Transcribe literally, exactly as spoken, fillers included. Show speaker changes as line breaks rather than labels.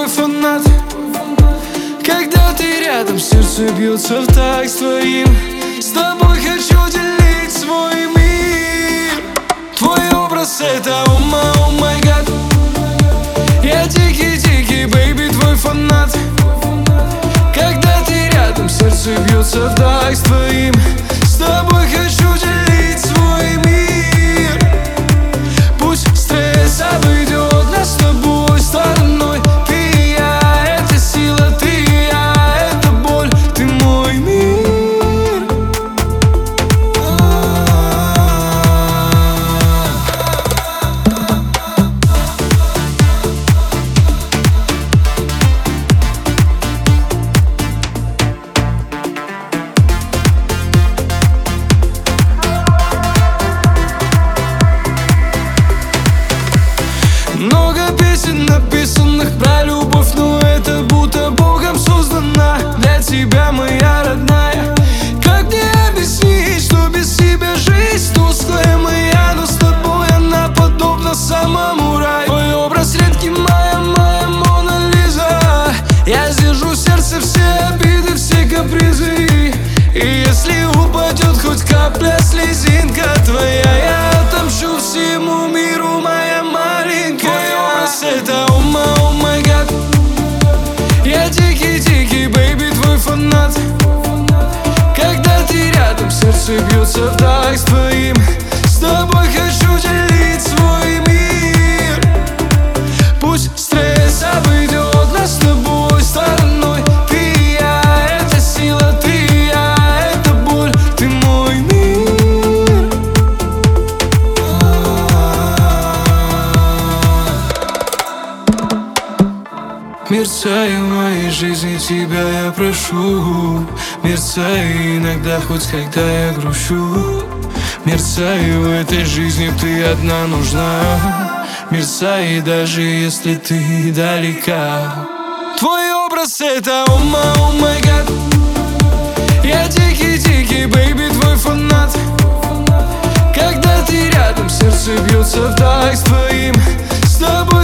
фанат. Когда ты рядом, сердце бьется в такт с твоим. С тобой хочу делить свой мир. Твой образ — это ума, о май гад. Я дикий-дикий, бэйби, твой фанат. Когда ты рядом, сердце бьется в такт с твоим. С тобой хочу делить свой мир. Пусть стресс обойдет нас с тобой стороной. Ты и я, это сила, ты и я, это боль, ты мой мир. Много песен, написанных про любовь, но это будто Богом создана для тебя, моя родная. Как мне объяснить, что без тебя жизнь тусклая моя, но с тобой она подобна самому раю. Твой образ редкий, моя, моя Мона Лиза. Я сдержу в сердце все обиды, все капризы. И если упадет хоть капля, слезинка твоя, я отомщу всему миру, моя маленькая. Это ума, о май гад. Я дикий-дикий, бэйби, твой фанат. Когда ты рядом, сердце бьется в такт с твоим. С тобой хочу делить свой мир. Пусть стресс обойдет нас с тобой стороной. Ты и я, это сила, ты и я, это боль, ты мой мир. Мерцай в моей жизни, тебя я прошу. Мерцай иногда, хоть когда я грущу. Мерцай в этой жизни, ты одна нужна. Мерцай даже если ты далека. Твой образ — это ума, о май гад. Я дикий-дикий, бэйби, твой фанат. Когда ты рядом, сердце бьется в такт с твоим. С тобой